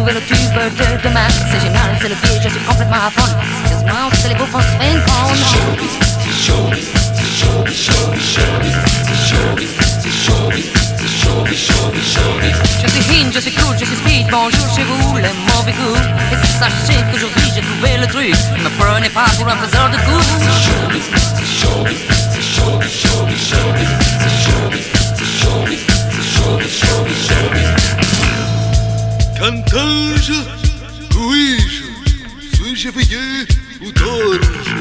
trouver le tube de demain. C'est génial, c'est le pied, je suis complètement à fond. Excuse-moi, c'est les bouffons se fait une conne. Je suis in, je suis cool, je suis speed, bonjour chez vous, les mauvais goûts. Et sachez qu'aujourd'hui j'ai trouvé le truc. Ne me prenez pas pour un faiseur de goût. Cantage, oui-je, suis-je éveillé ou dors-je?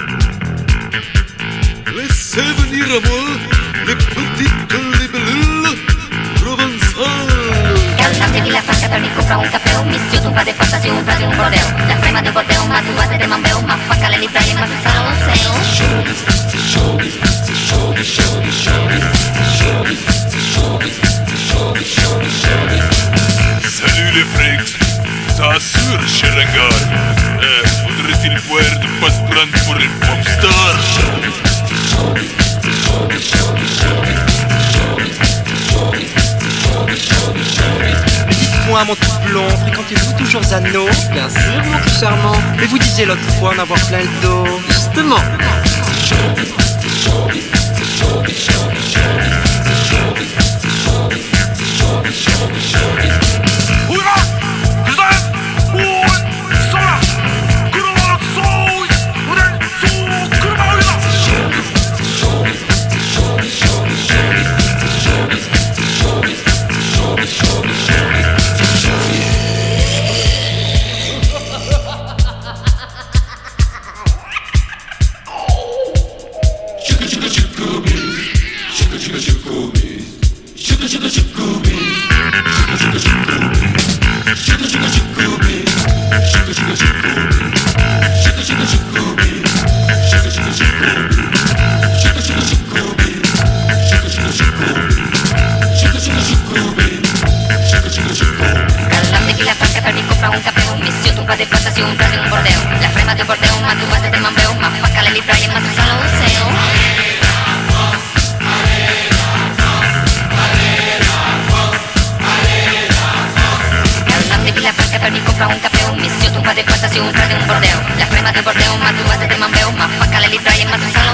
Laissez venir à moi les petites libellules provençales. Calmate la faccia per mi compra un caffè, un mischio tu fa de fantasia, quasi un bordel. La crema de bordel, ma tu vate de mambeo, ma facca le libraie, ma tu sarà un Salut les frics, ça assure chez Ringard. Faudrait-il voir de pas se prendre pour une popstar? Dites-moi mon tout blond, fréquentez-vous toujours Zano? Bien sûr mon tout charmant. Mais vous disiez l'autre fois en avoir plein le dos. Justement. un bordeo. La crema del bordeo, ma tu vas de mambeo, ma fa cale libraie, ma tu salon.